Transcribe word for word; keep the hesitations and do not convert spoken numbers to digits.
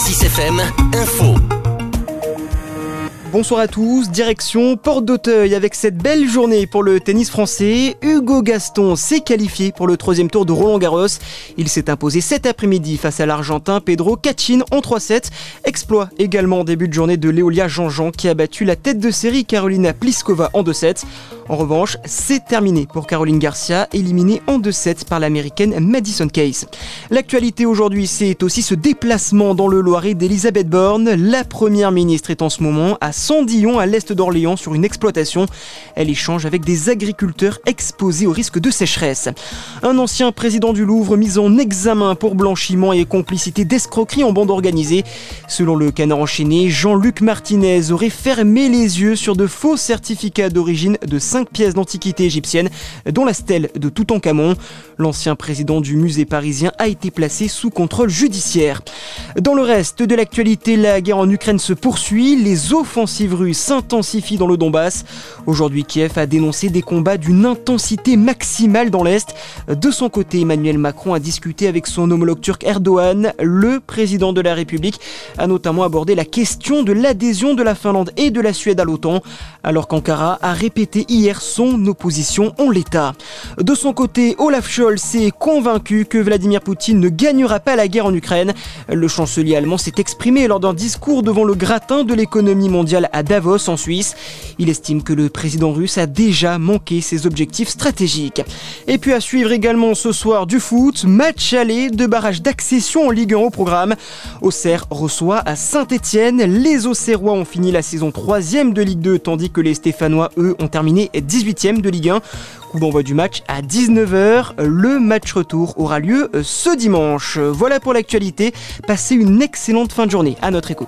six F M, info. Bonsoir à tous, direction Porte d'Auteuil avec cette belle journée pour le tennis français. Hugo Gaston s'est qualifié pour le troisième tour de Roland-Garros. Il s'est imposé cet après-midi face à l'Argentin Pedro Cachin en trois sept. Exploit également en début de journée de Léolia Jean-Jean qui a battu la tête de série Karolina Pliskova en deux sept. En revanche, c'est terminé pour Caroline Garcia, éliminée en deux sept par l'américaine Madison Keys. L'actualité aujourd'hui, c'est aussi ce déplacement dans le Loiret d'Elisabeth Borne. La première ministre est en ce moment à Sandillon, à l'est d'Orléans, sur une exploitation. Elle échange avec des agriculteurs exposés au risque de sécheresse. Un ancien président du Louvre mis en examen pour blanchiment et complicité d'escroquerie en bande organisée. Selon le Canard enchaîné, Jean-Luc Martinez aurait fermé les yeux sur de faux certificats d'origine de cinq pièces d'antiquité égyptienne, dont la stèle de Toutankhamon. L'ancien président du musée parisien a été placé sous contrôle judiciaire. Dans le reste de l'actualité, la guerre en Ukraine se poursuit. Les offensives russes s'intensifient dans le Donbass. Aujourd'hui, Kiev a dénoncé des combats d'une intensité maximale dans l'Est. De son côté, Emmanuel Macron a discuté avec son homologue turc Erdogan. Le président de la République a notamment abordé la question de l'adhésion de la Finlande et de la Suède à l'OTAN, alors qu'Ankara a répété hier son opposition en l'état. De son côté, Olaf Scholz s'est convaincu que Vladimir Poutine ne gagnera pas la guerre en Ukraine. Le chancelier allemand s'est exprimé lors d'un discours devant le gratin de l'économie mondiale à Davos en Suisse. Il estime que le président russe a déjà manqué ses objectifs stratégiques. Et puis à suivre également ce soir du foot, match aller de barrage d'accession en Ligue un au programme. Auxerre reçoit à Saint-Étienne. Les Auxerrois ont fini la saison troisième de Ligue deux, tandis que les Stéphanois, eux, ont terminé dix-huitième de Ligue un. Coup d'envoi du match à dix-neuf heures. Le match retour aura lieu ce dimanche. Voilà pour l'actualité. Passez une excellente fin de journée. À notre écoute.